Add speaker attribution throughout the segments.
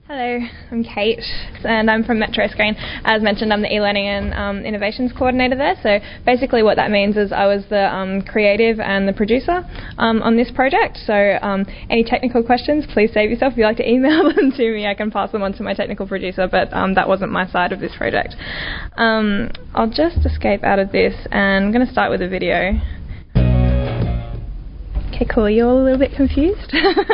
Speaker 1: Hello, I'm Kate, and I'm from Metro Screen. As mentioned, I'm the e-learning and innovations coordinator there. So basically what that means is I was the creative and the producer on this project. So any technical questions, please save yourself. If you'd like to email them to me, I can pass them on to my technical producer, but that wasn't my side of this project. I'll just escape out of this, and I'm going to start with a video. Okay, cool. You're all a little bit confused?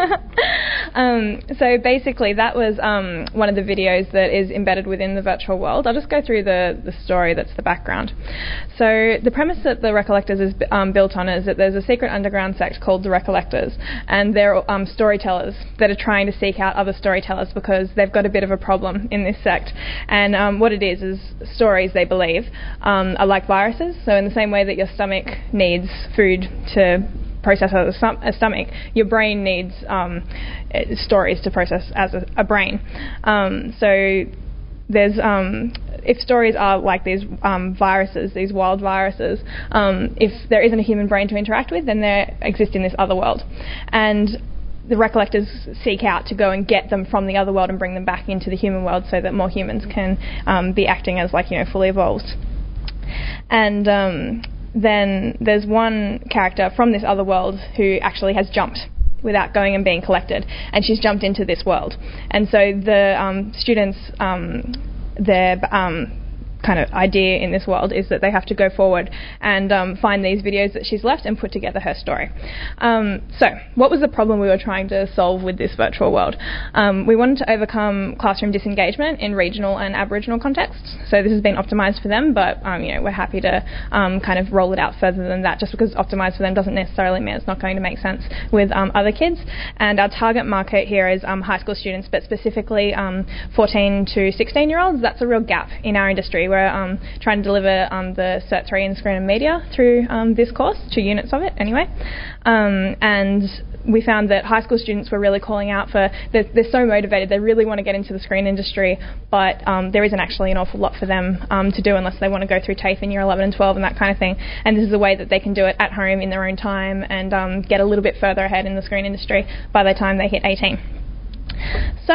Speaker 1: So basically that was one of the videos that is embedded within the virtual world. I'll just go through the story that's the background. So the premise that the Recollectors is built on is that there's a secret underground sect called the Recollectors, and they're storytellers that are trying to seek out other storytellers because they've got a bit of a problem in this sect. And what it is stories, they believe, are like viruses. So in the same way that your stomach needs food to process as a stomach, your brain needs stories to process as a brain. So there's if stories are like these viruses, these wild viruses, if there isn't a human brain to interact with, then they exist in this other world. And the Recollectors seek out to go and get them from the other world and bring them back into the human world so that more humans can be acting as fully evolved. And then there's one character from this other world who actually has jumped without going and being collected, and she's jumped into this world. And so the students, their kind of idea in this world is that they have to go forward and find these videos that she's left and put together her story. So what was the problem we were trying to solve with this virtual world? We wanted to overcome classroom disengagement in regional and Aboriginal contexts. So this has been optimised for them, but we're happy to kind of roll it out further than that. Just because it's optimised for them doesn't necessarily mean it's not going to make sense with other kids. And our target market here is high school students, but specifically 14 to 16-year-olds. That's a real gap in our industry. We're trying to deliver the Cert 3 in Screen and Media through this course, 2 units of it anyway. And we found that high school students were really calling out for, they're so motivated, they really want to get into the screen industry, but there isn't actually an awful lot for them to do unless they want to go through TAFE in year 11 and 12 and that kind of thing. And this is a way that they can do it at home in their own time and get a little bit further ahead in the screen industry by the time they hit 18. So,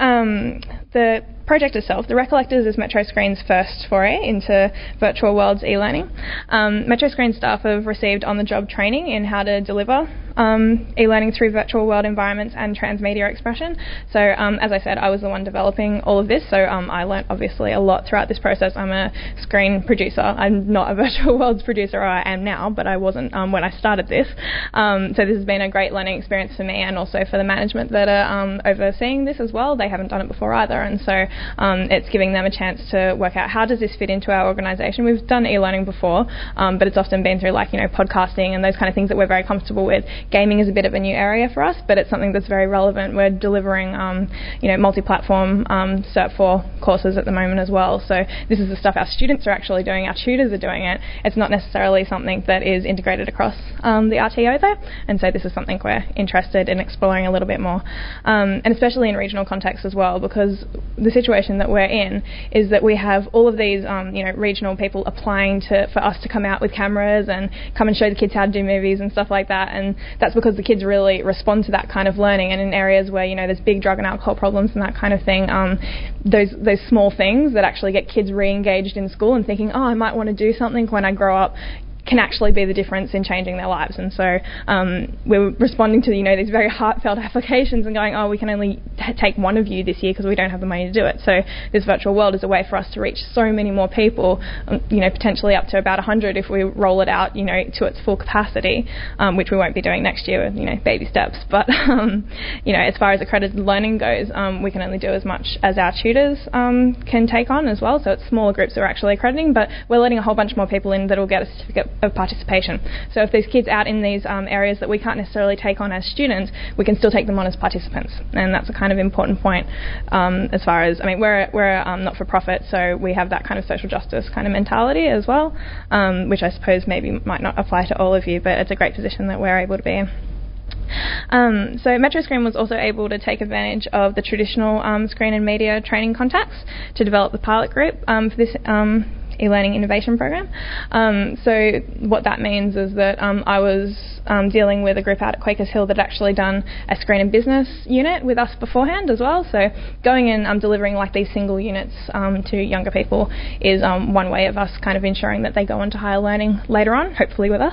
Speaker 1: the project itself, the Recollectors is Metro Screen's first foray into virtual worlds e-learning. Metro Screen staff have received on-the-job training in how to deliver e-learning through virtual world environments and transmedia expression. So as I said, I was the one developing all of this, so I learnt obviously a lot throughout this process. I'm a screen producer. I'm not a virtual worlds producer, or I am now, but I wasn't when I started this. So this has been a great learning experience for me and also for the management that are overseeing this as well. They haven't done it before either, and so it's giving them a chance to work out how does this fit into our organisation. We've done e-learning before, but it's often been through podcasting and those kind of things that we're very comfortable with. Gaming is a bit of a new area for us, but it's something that's very relevant. We're delivering multi-platform Cert 4 courses at the moment as well. So this is the stuff our students are actually doing, our tutors are doing it. It's not necessarily something that is integrated across the RTO though, and so this is something we're interested in exploring a little bit more, and especially in regional contexts as well, because the situation that we're in is that we have all of these regional people applying for us to come out with cameras and come and show the kids how to do movies and stuff like that, and that's because the kids really respond to that kind of learning. And in areas where there's big drug and alcohol problems and that kind of thing, those small things that actually get kids re-engaged in school and thinking, I might want to do something when I grow up, can actually be the difference in changing their lives. And so we're responding to these very heartfelt applications and going, we can only take one of you this year because we don't have the money to do it. So this virtual world is a way for us to reach so many more people, potentially up to about 100 if we roll it out to its full capacity, which we won't be doing next year with baby steps. But as far as accredited learning goes, we can only do as much as our tutors can take on as well. So it's smaller groups that we're actually accrediting, but we're letting a whole bunch more people in that will get a certificate of participation. So if there's kids out in these areas that we can't necessarily take on as students, we can still take them on as participants, and that's a kind of important point as far as, we're not-for-profit, so we have that kind of social justice kind of mentality as well, which I suppose maybe might not apply to all of you, but it's a great position that we're able to be in. So Metro Screen was also able to take advantage of the traditional screen and media training contacts to develop the pilot group for this e-learning innovation program. So what that means is that I was dealing with a group out at Quakers Hill that had actually done a screen and business unit with us beforehand as well. So going in delivering like these single units to younger people is one way of us kind of ensuring that they go on to higher learning later on, hopefully with us.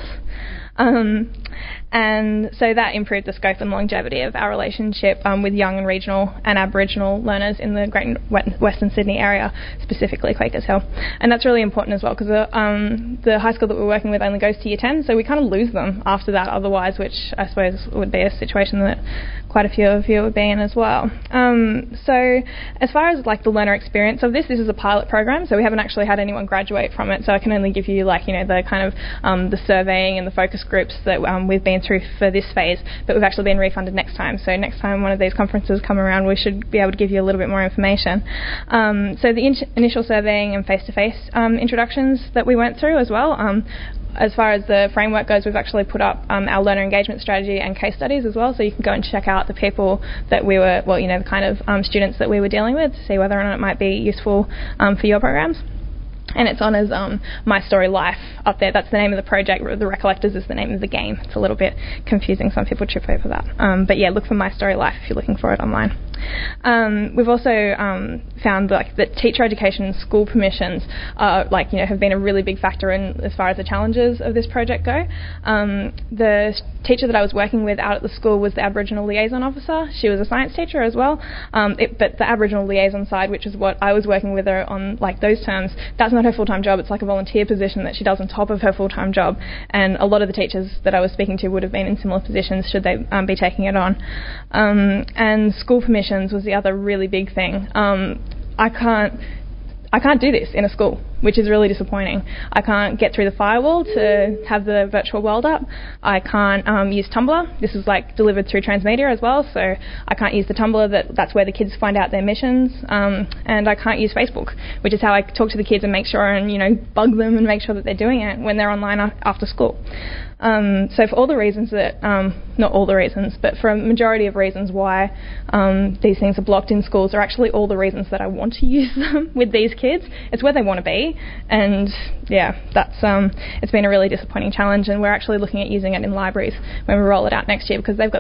Speaker 1: And so that improved the scope and longevity of our relationship with young and regional and Aboriginal learners in the Great Western Sydney area, specifically Quakers Hill. And that's really important as well because the high school that we're working with only goes to year 10, so we kind of lose them after that otherwise, which I suppose would be a situation that quite a few of you would be in as well. So as far as like the learner experience of this is a pilot program, so we haven't actually had anyone graduate from it, so I can only give you like, the kind of the surveying and the focus groups that we've been through for this phase, but we've actually been refunded next time. So next time one of these conferences come around, we should be able to give you a little bit more information. So the initial surveying and face-to-face introductions that we went through as well. As far as the framework goes, we've actually put up our learner engagement strategy and case studies as well, so you can go and check out the people that we were, the kind of students that we were dealing with to see whether or not it might be useful for your programs. And it's on as My Story Life up there. That's the name of the project. The Recollectors is the name of the game. It's a little bit confusing. Some people trip over that. But yeah, look for My Story Life if you're looking for it online. We've also found that teacher education and school permissions have been a really big factor in as far as the challenges of this project go. The teacher that I was working with out at the school was the Aboriginal liaison officer. She was a science teacher as well. But the Aboriginal liaison side, which is what I was working with her on, like those terms, that's not her full-time job. It's like a volunteer position that she does on top of her full-time job. And a lot of the teachers that I was speaking to would have been in similar positions should they be taking it on. And school permissions was the other really big thing. I can't do this in a school, which is really disappointing. I can't get through the firewall to have the virtual world up. I can't use Tumblr. This is like delivered through Transmedia as well, so I can't use the Tumblr. That's where the kids find out their missions. And I can't use Facebook, which is how I talk to the kids and make sure and bug them and make sure that they're doing it when they're online after school. So for all the reasons that, not all the reasons, but for a majority of reasons why these things are blocked in schools are actually all the reasons that I want to use them with these kids. It's where they want to be, and yeah, that's it's been a really disappointing challenge, and we're actually looking at using it in libraries when we roll it out next year because they've got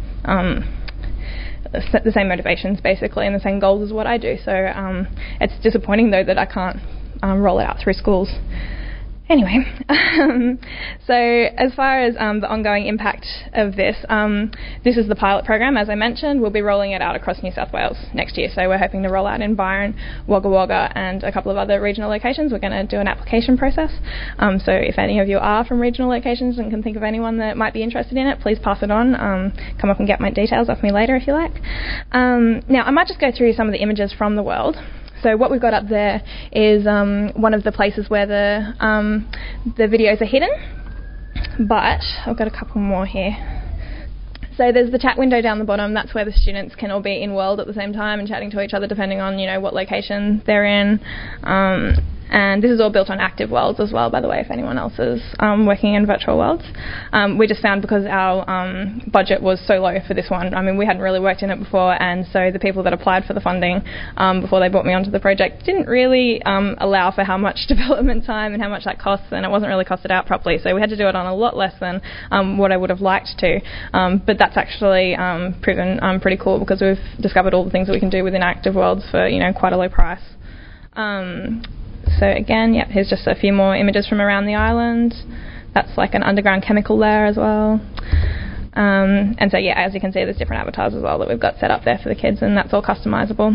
Speaker 1: the same motivations basically and the same goals as what I do. So it's disappointing though that I can't roll it out through schools. Anyway, so as far as the ongoing impact of this is the pilot program, as I mentioned. We'll be rolling it out across New South Wales next year. So we're hoping to roll out in Byron, Wagga Wagga and a couple of other regional locations. We're going to do an application process. So if any of you are from regional locations and can think of anyone that might be interested in it, please pass it on. Come up and get my details off me later if you like. Now, I might just go through some of the images from the world. So what we've got up there is one of the places where the videos are hidden, but I've got a couple more here. So there's the chat window down the bottom. That's where the students can all be in world at the same time and chatting to each other depending on what location they're in. And this is all built on active worlds as well, by the way, if anyone else is working in virtual worlds. We just found because our budget was so low for this one, we hadn't really worked in it before, and so the people that applied for the funding before they brought me onto the project didn't really allow for how much development time and how much that costs, and it wasn't really costed out properly. So we had to do it on a lot less than what I would have liked to. But that's actually proven pretty cool because we've discovered all the things that we can do within active worlds for quite a low price. So again, here's just a few more images from around the island. That's like an underground chemical lair as well. And so as you can see, there's different avatars as well that we've got set up there for the kids, and that's all customizable.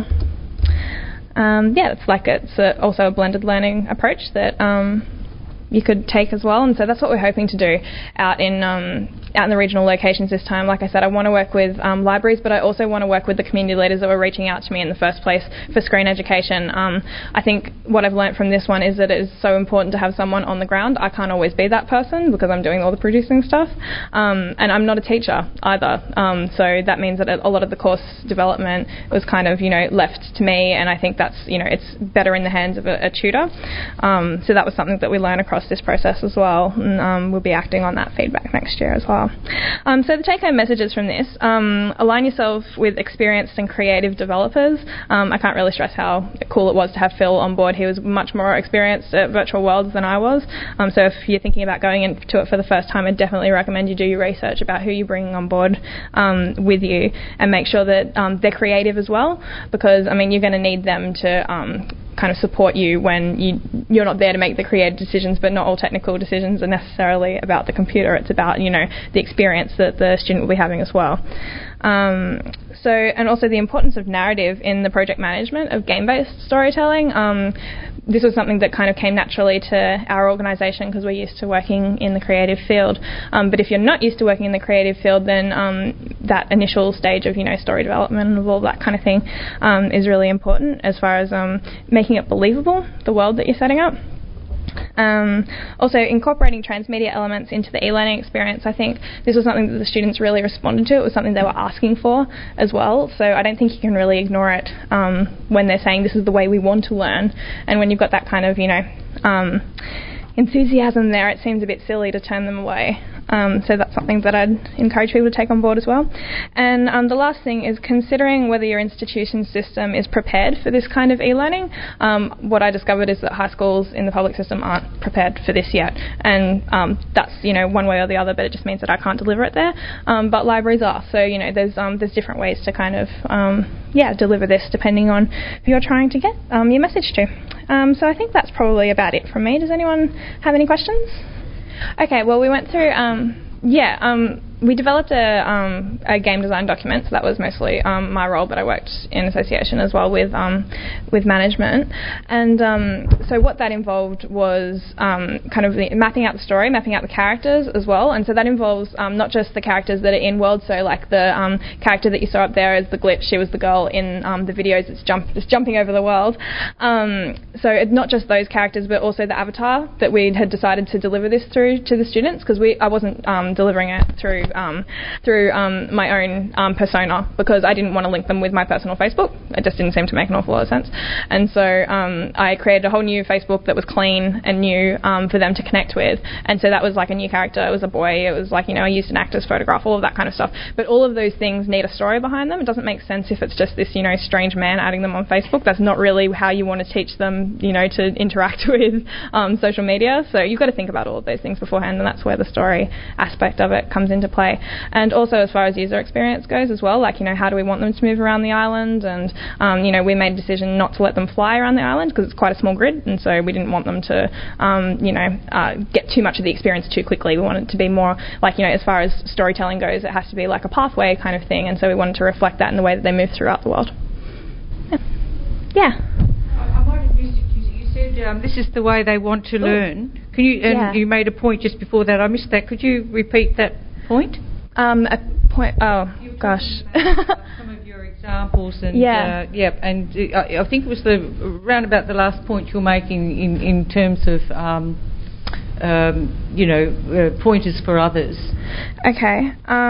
Speaker 1: It's also a blended learning approach that you could take as well, and so that's what we're hoping to do out in the regional locations this time. Like I said, I want to work with libraries, but I also want to work with the community leaders that were reaching out to me in the first place for screen education. I think what I've learnt from this one is that it is so important to have someone on the ground. I can't always be that person because I'm doing all the producing stuff, and I'm not a teacher either. So that means that a lot of the course development was kind of left to me, and I think that's it's better in the hands of a tutor. So that was something that we learned across across this process as well, and we'll be acting on that feedback next year as well. So the take-home messages from this: align yourself with experienced and creative developers. I can't really stress how cool it was to have Phil on board. He was much more experienced at virtual worlds than I was. So if you're thinking about going into it for the first time, I definitely recommend you do your research about who you're bringing on board with you, and make sure that they're creative as well, because you're going to need them to kind of support you when you're not there to make the creative decisions. But not all technical decisions are necessarily about the computer. It's about the experience that the student will be having as well. And also the importance of narrative in the project management of game-based storytelling. This was something that kind of came naturally to our organisation because we're used to working in the creative field. But if you're not used to working in the creative field, then that initial stage of story development and all that kind of thing is really important as far as making it believable, the world that you're setting up. Also, incorporating transmedia elements into the e-learning experience. I think this was something that the students really responded to. It was something they were asking for as well. So I don't think you can really ignore it when they're saying this is the way we want to learn. And when you've got that kind of, enthusiasm there, it seems a bit silly to turn them away. So that's something that I'd encourage people to take on board as well. And the last thing is considering whether your institution system is prepared for this kind of e-learning. What I discovered is that high schools in the public system aren't prepared for this yet, and that's one way or the other, but it just means that I can't deliver it there. But libraries are, so there's different ways to kind of deliver this depending on who you're trying to get your message to. So I think that's probably about it from me. Does anyone have any questions? Okay, well, we went through, we developed a game design document, so that was mostly my role, but I worked in association as well with management. And so what that involved was kind of mapping out the story, mapping out the characters as well. And so that involves not just the characters that are in world, so like the character that you saw up there is the Glitch, she was the girl in the videos that's jumping over the world. So it's not just those characters, but also the avatar that we had decided to deliver this through to the students, because I wasn't delivering it through my own persona, because I didn't want to link them with my personal Facebook. It just didn't seem to make an awful lot of sense. And so I created a whole new Facebook that was clean and new for them to connect with. And so that was like a new character. It was a boy. It was like, I used an actor's photograph, all of that kind of stuff. But all of those things need a story behind them. It doesn't make sense if it's just this, strange man adding them on Facebook. That's not really how you want to teach them, to interact with social media. So you've got to think about all of those things beforehand, and that's where the story aspect of it comes into play. And also as far as user experience goes as well, like, how do we want them to move around the island? And, we made a decision not to let them fly around the island because it's quite a small grid, and so we didn't want them to, get too much of the experience too quickly. We wanted it to be more like, as far as storytelling goes, it has to be like a pathway kind of thing, and so we wanted to reflect that in the way that they move throughout the world. Yeah.
Speaker 2: I might have missed it. You said this is the way they want to learn. Can you? And you made a point just before that. I missed that. Could you repeat that point?
Speaker 1: A point. Oh gosh.
Speaker 2: Some of your examples and and I think it was round about the last point you're making in terms of pointers for others.
Speaker 1: Okay.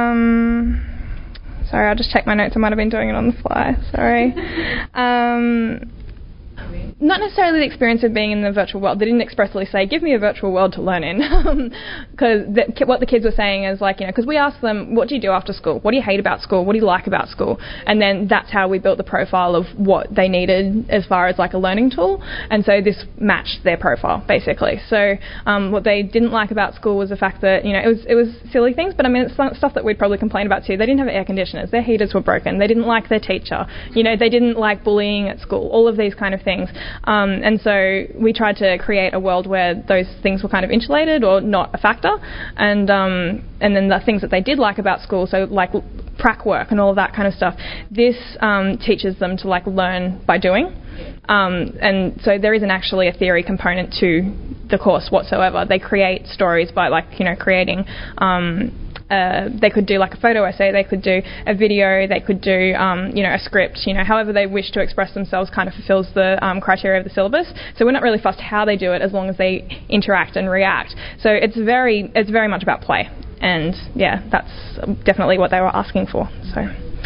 Speaker 1: Sorry, I'll just check my notes. I might have been doing it on the fly. Sorry. Not necessarily the experience of being in the virtual world. They didn't expressly say, give me a virtual world to learn in. Because what the kids were saying is like, because we asked them, what do you do after school? What do you hate about school? What do you like about school? And then that's how we built the profile of what they needed as far as like a learning tool. And so this matched their profile, basically. So what they didn't like about school was the fact that, it was silly things, but it's stuff that we'd probably complain about too. They didn't have air conditioners. Their heaters were broken. They didn't like their teacher. They didn't like bullying at school. All of these kind of things. And so we tried to create a world where those things were kind of insulated or not a factor, and then the things that they did like about school, so like prac work and all of that kind of stuff, this teaches them to like learn by doing. And so there isn't actually a theory component to the course whatsoever. They create stories by creating they could do like a photo essay, they could do a video, they could do a script, however they wish to express themselves kind of fulfills the criteria of the syllabus. So we're not really fussed how they do it as long as they interact and react. So it's very much about play, and that's definitely what they were asking for. So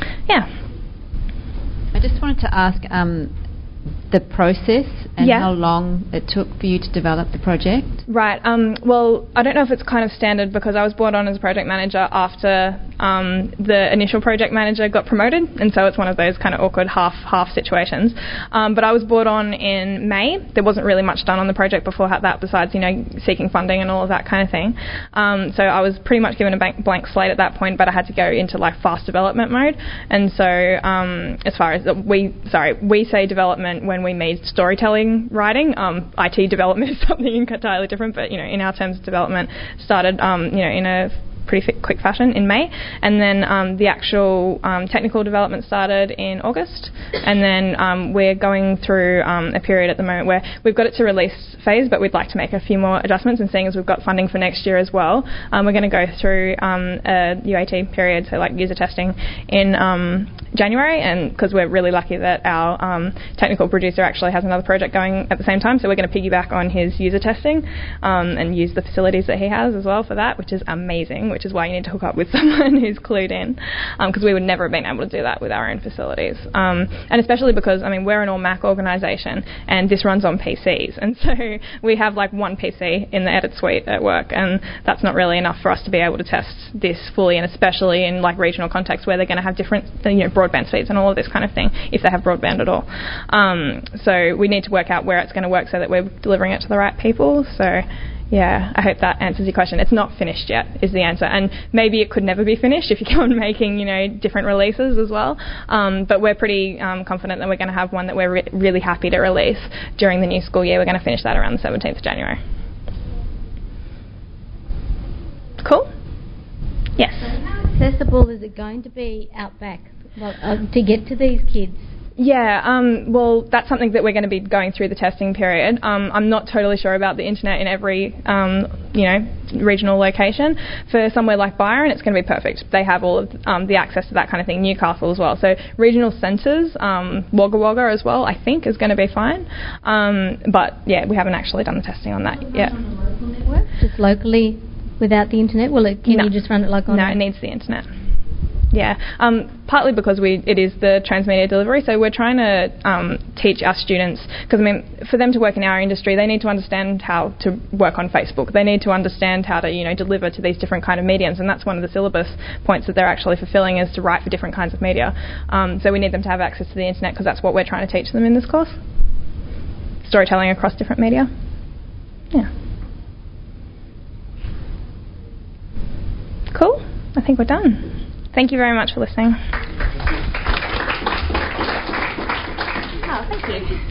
Speaker 3: I just wanted to ask the process and how long it took for you to develop the project.
Speaker 1: Right. Well, I don't know if it's kind of standard because I was brought on as a project manager after the initial project manager got promoted, and so it's one of those kind of awkward half situations. But I was brought on in May. There wasn't really much done on the project before that besides, seeking funding and all of that kind of thing. So I was pretty much given a blank slate at that point, but I had to go into fast development mode. And so as far as we say development when we mean storytelling writing. IT development is something entirely different, but in our terms, development started in a pretty quick fashion in May, and then the actual technical development started in August, and then we're going through a period at the moment where we've got it to release phase, but we'd like to make a few more adjustments, and seeing as we've got funding for next year as well, we're going to go through a UAT period, so user testing in January, and because we're really lucky that our technical producer actually has another project going at the same time, so we're going to piggyback on his user testing and use the facilities that he has as well for that, which is amazing, which is why you need to hook up with someone who's clued in, because we would never have been able to do that with our own facilities. And especially because, we're an all-Mac organisation, and this runs on PCs, and so we have one PC in the edit suite at work, and that's not really enough for us to be able to test this fully, and especially in regional contexts where they're going to have different broadband speeds and all of this kind of thing, if they have broadband at all. So we need to work out where it's going to work so that we're delivering it to the right people. So yeah, I hope that answers your question. It's not finished yet, is the answer. And maybe it could never be finished if you go on making, different releases as well. But we're pretty confident that we're going to have one that we're really happy to release during the new school year. We're going to finish that around the 17th of January. Cool? Yes.
Speaker 3: So how accessible is it going to be out back to get to these kids?
Speaker 1: Yeah, well, that's something that we're going to be going through the testing period. I'm not totally sure about the internet in every, regional location. For somewhere like Byron, it's going to be perfect. They have all of the access to that kind of thing. Newcastle as well. So regional centres, Wagga Wagga as well, I think is going to be fine. But yeah, we haven't actually done the testing on that yet.
Speaker 3: On a local network? Just locally without the internet? Can you just run it
Speaker 1: No, it needs the internet. Yeah, partly because it is the transmedia delivery, so we're trying to teach our students, because for them to work in our industry, they need to understand how to work on Facebook. They need to understand how to, deliver to these different kind of mediums, and that's one of the syllabus points that they're actually fulfilling, is to write for different kinds of media. So we need them to have access to the internet, because that's what we're trying to teach them in this course. Storytelling across different media. Yeah. Cool. I think we're done. Thank you very much for listening. Oh, thank you.